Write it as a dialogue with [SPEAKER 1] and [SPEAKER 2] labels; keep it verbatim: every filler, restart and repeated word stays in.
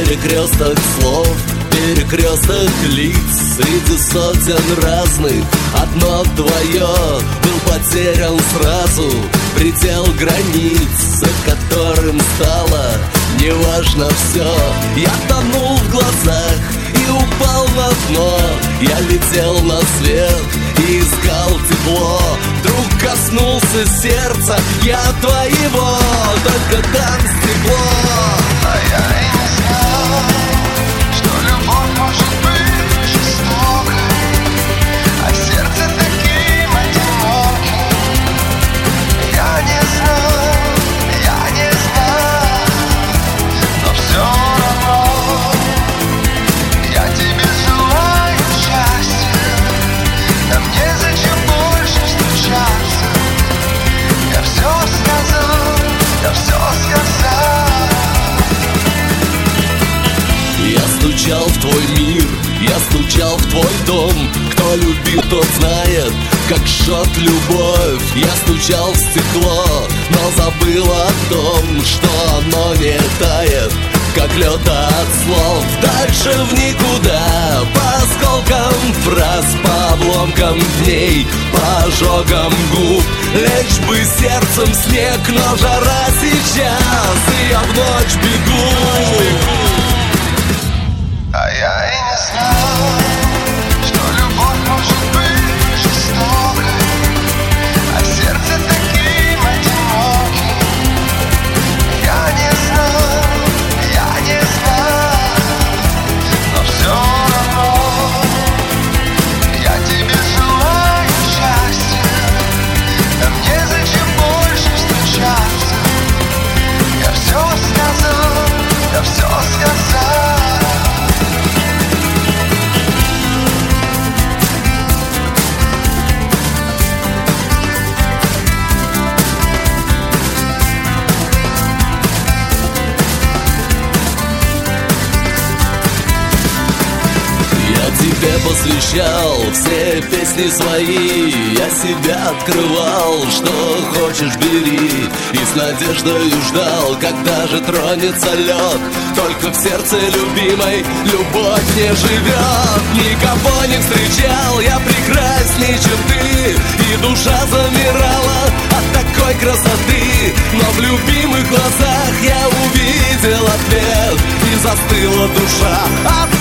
[SPEAKER 1] Перекресток слов, перекресток лиц, среди сотен разных одно твое. Был потерян сразу предел границ, за которым стало неважно все. Я тонул в глазах и упал на дно. Я летел на свет и искал тепло. Вдруг коснулся сердца я твоего, только там стекло.
[SPEAKER 2] А я и не знал, что любовь может быть жестокой, а сердце таким одиноким. Я не знал, я не знал, но все равно я тебе желаю счастья. Нам незачем больше встречаться. Я все сказал, я все сказал.
[SPEAKER 1] Я стучал в твой мир, я стучал в твой дом. Кто любит, тот знает, как жжет любовь. Я стучал в стекло, но забыл о том, что оно не тает, как лед от слов. Дальше в никуда, по осколкам фраз, по обломкам дней, по ожогам губ. Лечь бы сердцем снег, но жара сейчас, и я в ночь бегу.
[SPEAKER 2] А я и не знал, что любовь может быть жестокой, а сердце таким одиноким. Я не знал, я не знал, но все равно я тебе желаю счастья. Нам незачем больше встречаться. Я все сказал, я все сказал.
[SPEAKER 1] Тебе посвящал все песни свои, я себя открывал, что хочешь бери. И с надеждой ждал, когда же тронется лед. Только в сердце любимой любовь не живет. Никого не встречал я прекрасней, чем ты, и душа замирала от такой красоты. Но в любимых глазах я увидел ответ, и застыла душа от